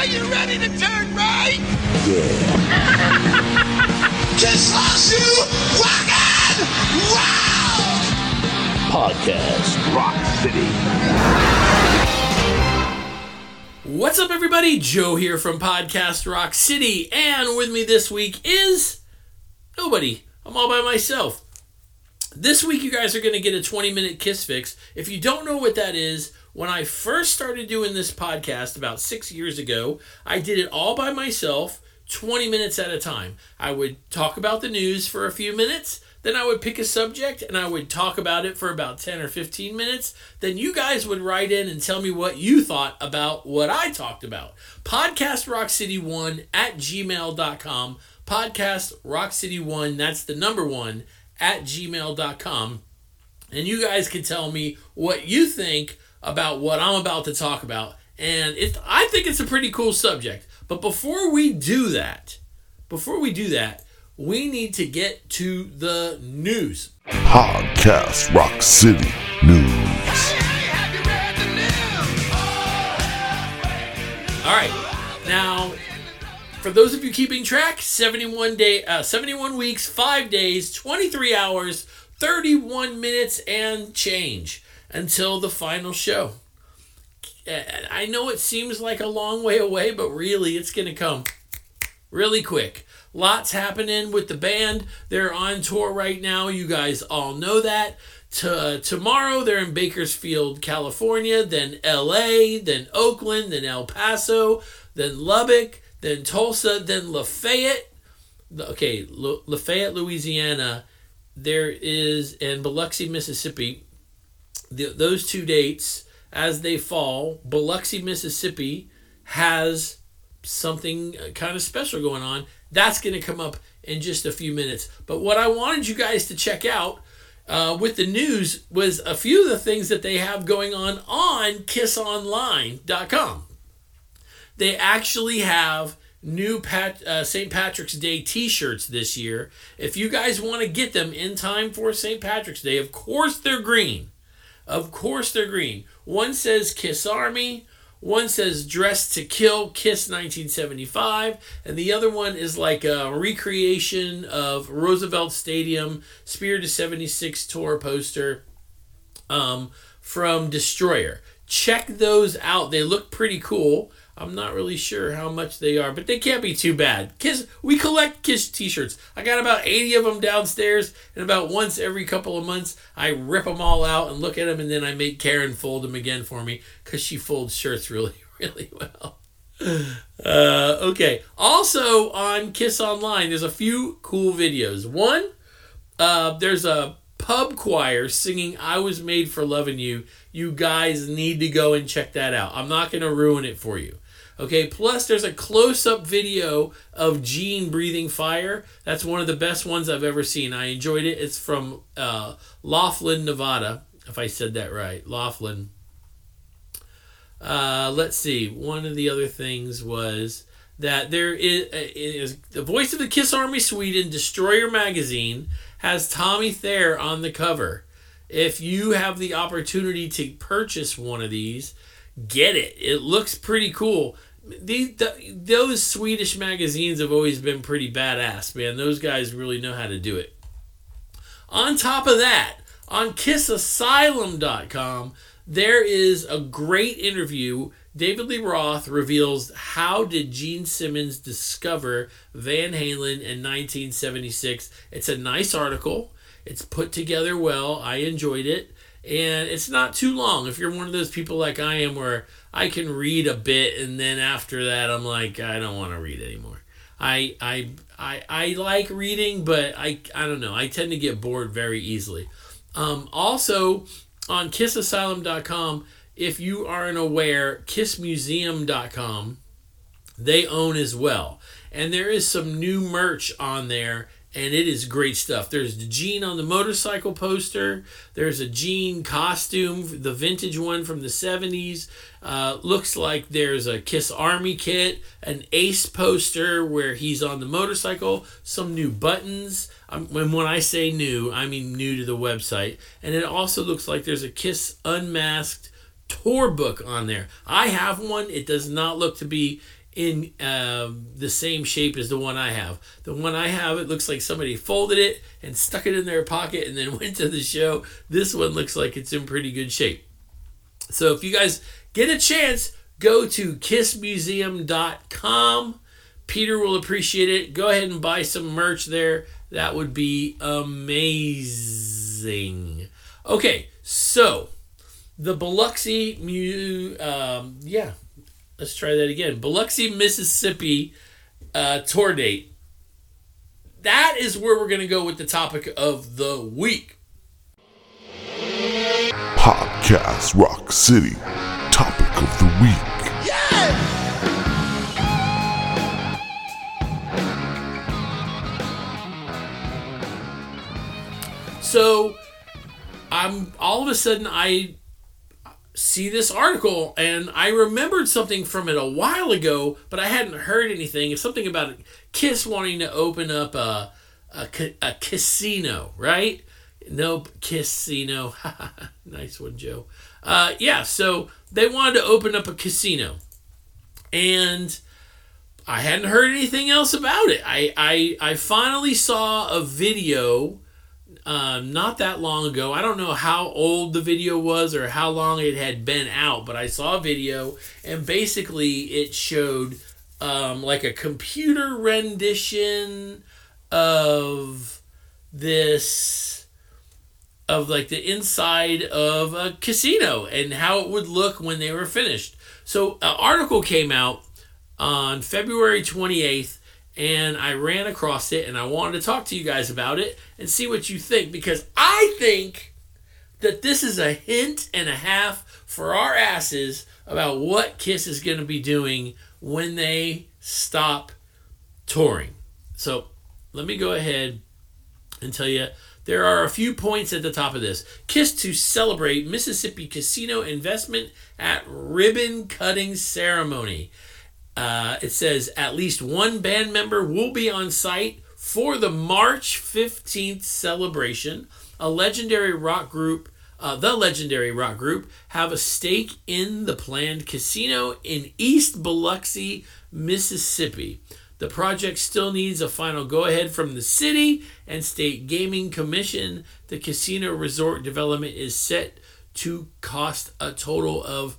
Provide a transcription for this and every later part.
you ready to turn right? Yeah. Kiss Horseshoe Wagon! Wow! Podcast Rock City. What's up, everybody? Joe here from Podcast Rock City, and with me this week is nobody. I'm all by myself. This week, you guys are going to get a 20-minute Kiss Fix. If you don't know what that is, when I first started doing this podcast about 6 years ago, I did it all by myself, 20 minutes at a time. I would talk about the news for a few minutes, then I would pick a subject and I would talk about it for about 10 or 15 minutes. Then you guys would write in and tell me what you thought about what I talked about. PodcastRockCity1 at gmail.com. PodcastRockCity1, that's the number 1, at gmail.com. And you guys can tell me what you think about what I'm about to talk about. And I think it's a pretty cool subject. But before we do that, we need to get to the news. Podcast Rock City News. All right. Now, for those of you keeping track, 71 weeks, 5 days, 23 hours, 31 minutes and change until the final show. I know it seems like a long way away, but really it's going to come really quick. Lots happening with the band. They're on tour right now. You guys all know that. Tomorrow they're in Bakersfield, California, then LA, then Oakland, then El Paso, then Lubbock, then Tulsa, then Lafayette. Okay, Lafayette, Louisiana. There is, and Biloxi, Mississippi. Those two dates, as they fall, Biloxi, Mississippi has something kind of special going on. That's going to come up in just a few minutes. But what I wanted you guys to check out with the news was a few of the things that they have going on KissOnline.com. They actually have new St. Patrick's Day t-shirts this year. If you guys want to get them in time for St. Patrick's Day, of course they're green. One says Kiss Army. One says Dress to Kill, Kiss 1975. And the other one is like a recreation of Roosevelt Stadium Spirit of 76 tour poster from Destroyer. Check those out. They look pretty cool. I'm not really sure how much they are, but they can't be too bad. Kiss, we collect Kiss t-shirts. I got about 80 of them downstairs, and about once every couple of months, I rip them all out and look at them, and then I make Karen fold them again for me, because she folds shirts really, really well. Okay. Also, on Kiss Online, there's a few cool videos. One, there's a pub choir singing I Was Made for Loving You. You guys need to go and check that out. I'm not going to ruin it for you. Okay, plus there's a close-up video of Gene breathing fire. That's one of the best ones I've ever seen. I enjoyed it. It's from Laughlin, Nevada, if I said that right. Laughlin. Let's see. One of the other things was that there is the voice of the Kiss Army Sweden, Destroyer Magazine, has Tommy Thayer on the cover. If you have the opportunity to purchase one of these, get it. It looks pretty cool. Those Swedish magazines have always been pretty badass, man. Those guys really know how to do it. On top of that, on KissAsylum.com, there is a great interview. David Lee Roth reveals how did Gene Simmons discover Van Halen in 1976. It's a nice article. It's put together well. I enjoyed it. And it's not too long. If you're one of those people like I am where I can read a bit and then after that I'm like, I don't want to read anymore. I like reading, but I don't know. I tend to get bored very easily. Also, on KissAsylum.com, if you aren't aware, KissMuseum.com, they own as well. And there is some new merch on there. And it is great stuff. There's the Gene on the motorcycle poster. There's a Gene costume, the vintage one from the 70s. Looks like there's a Kiss Army kit, an Ace poster where he's on the motorcycle, some new buttons. When I say new, I mean new to the website. And it also looks like there's a Kiss Unmasked tour book on there. I have one. It does not look to be in the same shape as the one I have. The one I have, it looks like somebody folded it and stuck it in their pocket and then went to the show. This one looks like it's in pretty good shape. So if you guys get a chance, go to kissmuseum.com. Peter will appreciate it. Go ahead and buy some merch there. That would be amazing. Okay, so the Biloxi, let's try that again. Biloxi, Mississippi tour date. That is where we're going to go with the topic of the week. Podcast Rock City. Topic of the week. So, all of a sudden I see this article and I remembered something from it a while ago, but I hadn't heard anything. It's something about Kiss wanting to open up a casino, right? Nope, casino. Nice one, Joe. So they wanted to open up a casino, and I hadn't heard anything else about it. I finally saw a video not that long ago. I don't know how old the video was or how long it had been out, but I saw a video, and basically it showed like a computer rendition of like the inside of a casino and how it would look when they were finished. So an article came out on February 28th, and I ran across it, and I wanted to talk to you guys about it and see what you think, because I think that this is a hint and a half for our asses about what Kiss is going to be doing when they stop touring. So let me go ahead and tell you, there are a few points at the top of this. Kiss to celebrate Mississippi casino investment at ribbon cutting ceremony. It says at least one band member will be on site for the March 15th celebration. The legendary rock group have a stake in the planned casino in East Biloxi, Mississippi. The project still needs a final go-ahead from the city and state gaming commission. The casino resort development is set to cost a total of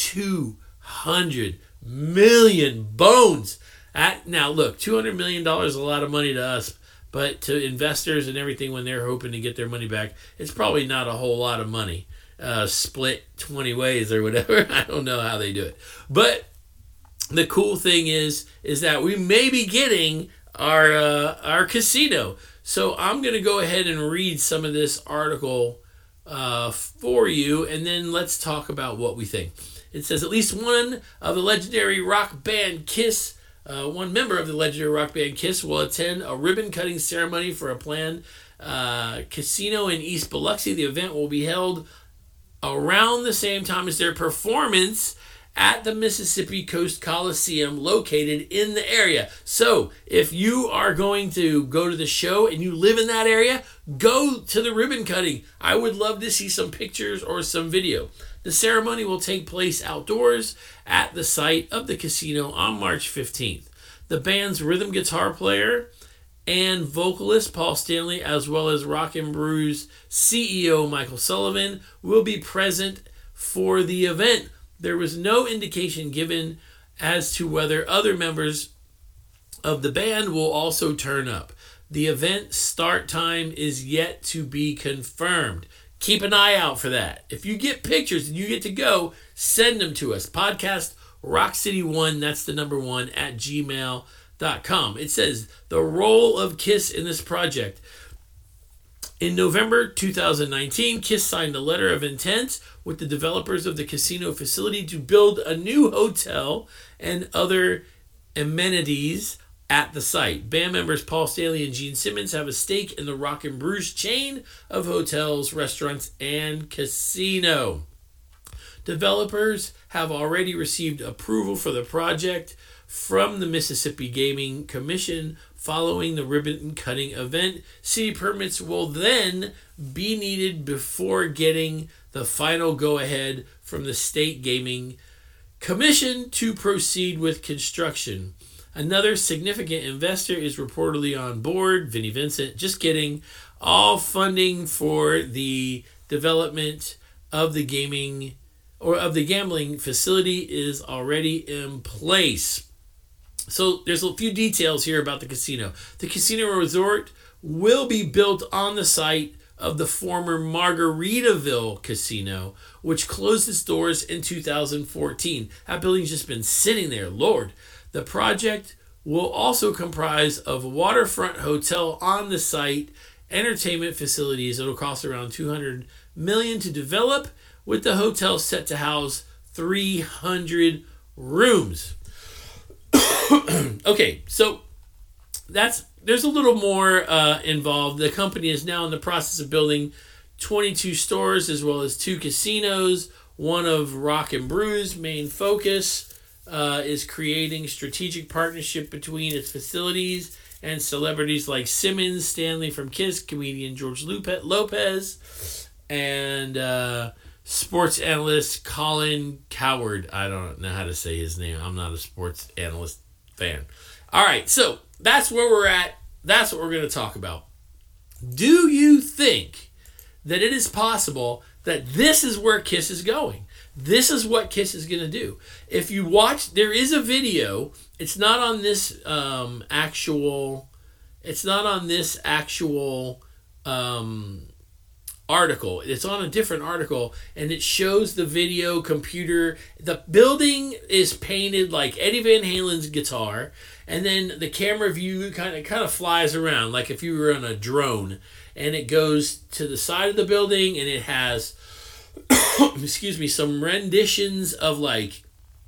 $200 million bones. Now look, $200 million is a lot of money to us, but to investors and everything, when they're hoping to get their money back, it's probably not a whole lot of money. Split 20 ways or whatever. I don't know how they do it. But the cool thing is that we may be getting our casino. So I'm going to go ahead and read some of this article for you, and then let's talk about what we think. It says at least one of the legendary rock band Kiss, one member of the legendary rock band Kiss will attend a ribbon-cutting ceremony for a planned casino in East Biloxi. The event will be held around the same time as their performance at the Mississippi Coast Coliseum located in the area. So if you are going to go to the show and you live in that area, go to the ribbon cutting. I would love to see some pictures or some video. The ceremony will take place outdoors at the site of the casino on March 15th. The band's rhythm guitar player and vocalist Paul Stanley, as well as Rock and Brew's CEO Michael Sullivan, will be present for the event. There was no indication given as to whether other members of the band will also turn up. The event start time is yet to be confirmed. Keep an eye out for that. If you get pictures and you get to go, send them to us. Podcast RockCity1, that's the number 1, at gmail.com. It says the role of Kiss in this project. In November 2019, Kiss signed a letter of intent with the developers of the casino facility to build a new hotel and other amenities at the site. Band members Paul Stanley and Gene Simmons have a stake in the Rock and Brews chain of hotels, restaurants, and casino. Developers have already received approval for the project from the Mississippi Gaming Commission following the ribbon cutting event. City permits will then be needed before getting the final go-ahead from the state gaming commission to proceed with construction. Another significant investor is reportedly on board, Vinnie Vincent. Just kidding. All funding for the development of the gaming or of the gambling facility is already in place. So there's a few details here about the casino. The casino resort will be built on the site of the former Margaritaville Casino, which closed its doors in 2014. That building's just been sitting there. Lord. The project will also comprise of a waterfront hotel on the site, entertainment facilities. It'll cost around $200 million to develop, with the hotel set to house 300 rooms. Okay, so there's a little more involved. The company is now in the process of building 22 stores as well as 2 casinos. One of Rock and Brew's main focus is creating strategic partnership between its facilities and celebrities like Simmons, Stanley from Kiss, comedian George Lopez, and sports analyst Colin Cowherd. I don't know how to say his name. I'm not a sports analyst fan. All right, so that's where we're at. That's what we're going to talk about. Do you think that it is possible that this is where Kiss is going? This is what Kiss is going to do. If you watch, there is a video. It's not on this actual article. It's on a different article, and it shows the video computer. The building is painted like Eddie Van Halen's guitar, and then the camera view kind of flies around like if you were on a drone, and it goes to the side of the building, and it has some renditions of like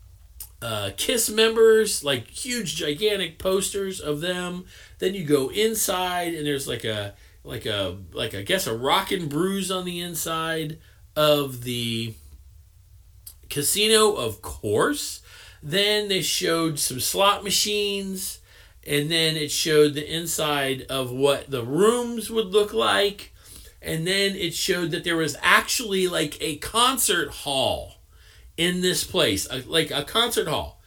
Kiss members, like huge gigantic posters of them. Then you go inside, and there's like a I guess a Rock and Brews on the inside of the casino, of course. Then they showed some slot machines, and then it showed the inside of what the rooms would look like. And then it showed that there was actually like a concert hall in this place, like a concert hall.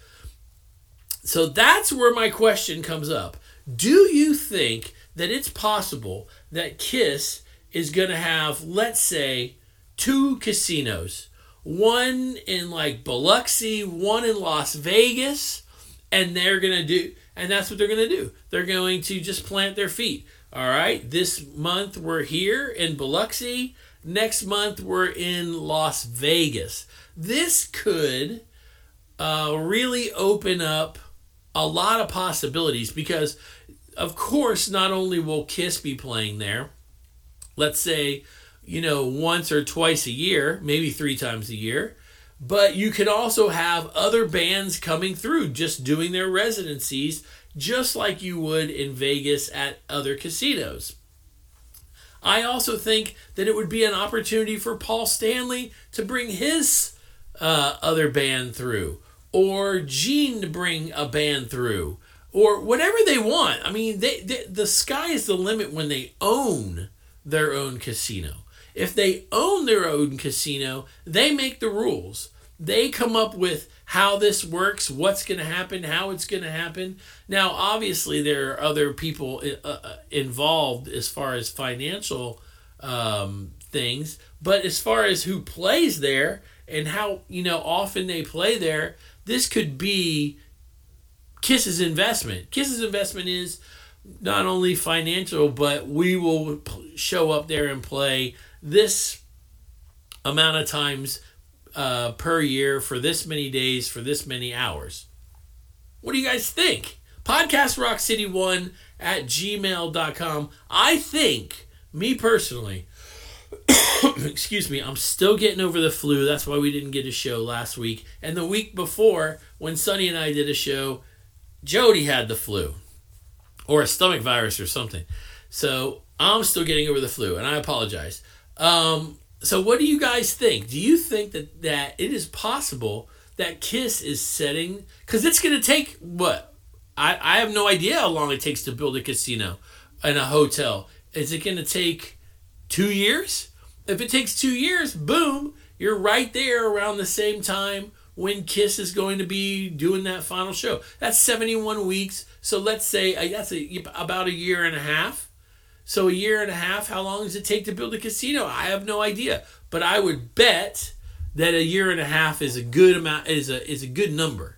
So that's where my question comes up. Do you think that it's possible that Kiss is going to have, let's say, 2 casinos? One in like Biloxi, one in Las Vegas, and that's what they're going to do. They're going to just plant their feet. All right, this month we're here in Biloxi. Next month we're in Las Vegas. This could really open up a lot of possibilities because, of course, not only will Kiss be playing there, let's say, once or twice a year, maybe 3 times a year, but you could also have other bands coming through just doing their residencies just like you would in Vegas at other casinos. I also think that it would be an opportunity for Paul Stanley to bring his other band through, or Gene to bring a band through, or whatever they want. I mean, the sky is the limit when they own their own casino. If they own their own casino, they make the rules. They come up with how this works, what's going to happen, how it's going to happen. Now, obviously, there are other people involved as far as financial things, but as far as who plays there and how often they play there, this could be Kiss's investment. Kiss's investment is not only financial, but we will show up there and play this amount of times per year for this many days, for this many hours. What do you guys think? PodcastRockCity1@gmail.com. I think, me personally, excuse me, I'm still getting over the flu. That's why we didn't get a show last week. And the week before, when Sonny and I did a show, Jody had the flu. Or a stomach virus or something. So I'm still getting over the flu, and I apologize. So what do you guys think? Do you think that it is possible that Kiss is setting... Because it's going to take, what? I have no idea how long it takes to build a casino and a hotel. Is it going to take 2 years? If it takes 2 years, boom, you're right there around the same time when Kiss is going to be doing that final show. That's 71 weeks. So let's say that's about a year and a half. So a year and a half, how long does it take to build a casino? I have no idea. But I would bet that a year and a half is a good amount, is a good number.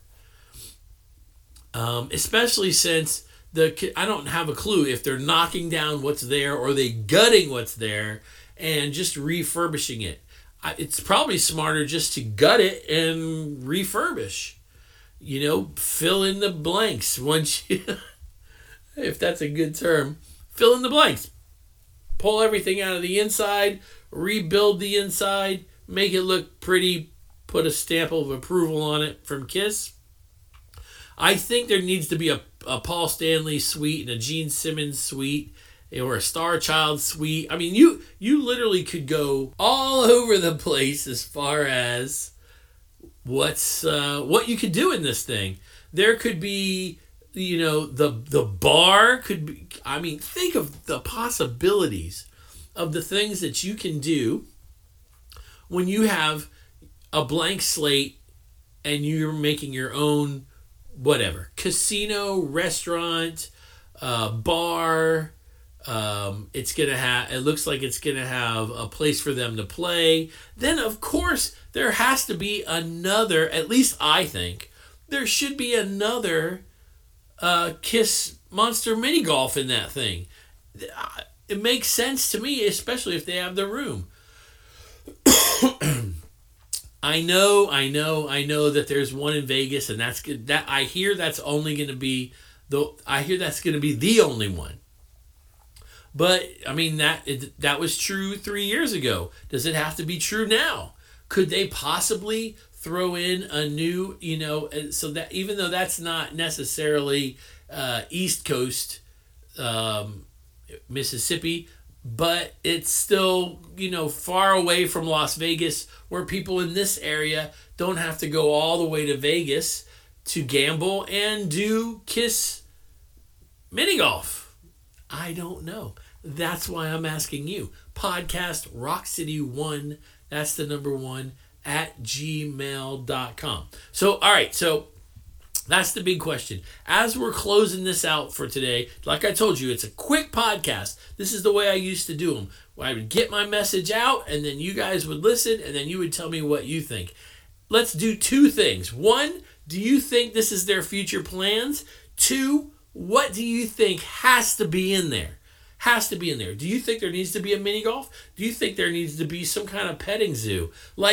Especially since I don't have a clue if they're knocking down what's there or they gutting what's there and just refurbishing it. It's probably smarter just to gut it and refurbish. Fill in the blanks once you, if that's a good term, fill in the blanks. Pull everything out of the inside, rebuild the inside, make it look pretty, put a stamp of approval on it from Kiss. I think there needs to be a Paul Stanley suite and a Gene Simmons suite or a Star Child suite. I mean, you literally could go all over the place as far as what you could do in this thing. There could be, the bar could be. I mean, think of the possibilities of the things that you can do when you have a blank slate and you're making your own whatever casino, restaurant, bar. It looks like it's gonna have a place for them to play. Then of course there has to be another, at least I think there should be another Kiss Monster Mini Golf in that thing. It makes sense to me, especially if they have the room. I know that there's one in Vegas, and that's good. That I hear that's only going to be the only one. But I mean that was true 3 years ago. Does it have to be true now? Could they possibly throw in a new, so that even though that's not necessarily East Coast Mississippi, but it's still, far away from Las Vegas, where people in this area don't have to go all the way to Vegas to gamble and do Kiss mini golf. I don't know. That's why I'm asking you. Podcast RockCity1, that's the number 1, at gmail.com. So, all right, so that's the big question. As we're closing this out for today, like I told you, it's a quick podcast. This is the way I used to do them. I would get my message out, and then you guys would listen, and then you would tell me what you think. Let's do 2 things. 1, do you think this is their future plans? 2, what do you think has to be in there? Has to be in there. Do you think there needs to be a mini golf? Do you think there needs to be some kind of petting zoo?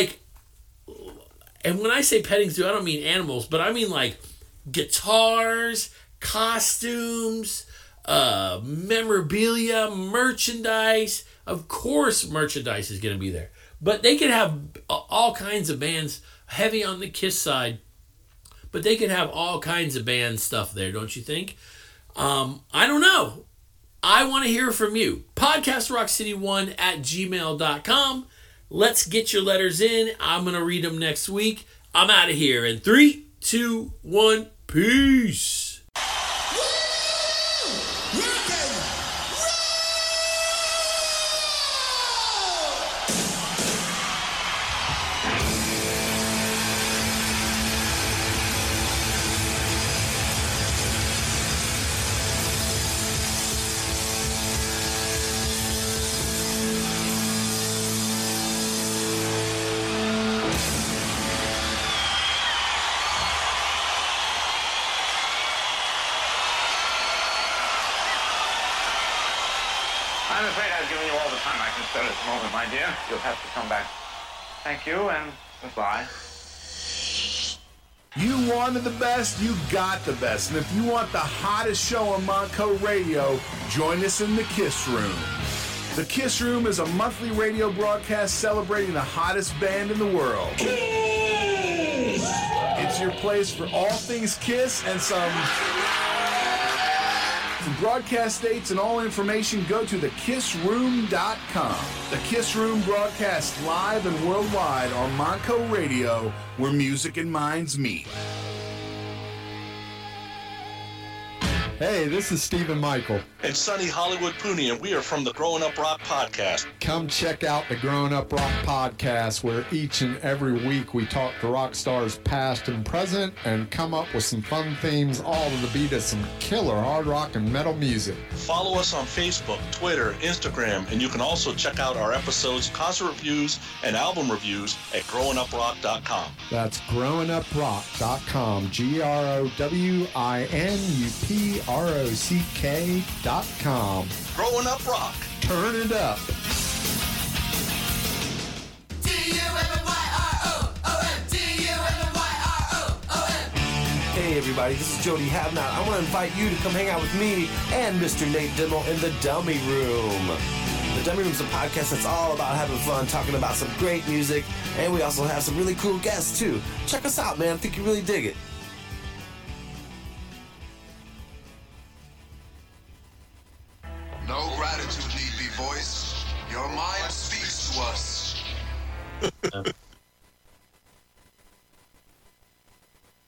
And when I say petting zoo, I don't mean animals, but I mean like guitars, costumes, memorabilia, merchandise. Of course merchandise is going to be there. But they could have all kinds of bands, heavy on the Kiss side, but they could have all kinds of band stuff there, don't you think? I don't know. I want to hear from you. PodcastRockCity1 at gmail.com. Let's get your letters in. I'm going to read them next week. I'm out of here in 3, 2, 1. Peace. I'm afraid I've given you all the time I can spare at this moment, my dear. You'll have to come back. Thank you, and goodbye. You wanted the best, you got the best. And if you want the hottest show on Monco Radio, join us in the Kiss Room. The Kiss Room is a monthly radio broadcast celebrating the hottest band in the world. Kiss! It's your place for all things Kiss and some... For broadcast dates and all information, go to thekissroom.com. The Kiss Room broadcasts live and worldwide on Monco Radio, where music and minds meet. Hey, this is Stephen Michael. And Sonny Hollywood Pooney, and we are from the Growing Up Rock Podcast. Come check out the Growing Up Rock Podcast, where each and every week we talk to rock stars past and present and come up with some fun themes, all to the beat of some killer hard rock and metal music. Follow us on Facebook, Twitter, Instagram, and you can also check out our episodes, concert reviews, and album reviews at growinguprock.com. That's growinguprock.com, growinguprock.com. Growing Up Rock. Turn it up. Hey everybody, this is Jody Havnot. I want to invite you to come hang out with me and Mr. Nate Dimmel in the Dummy Room. The Dummy Room is a podcast that's all about having fun, talking about some great music, and we also have some really cool guests too. Check us out, man. I think you really dig it. No gratitude need be voiced. Your mind speaks to us.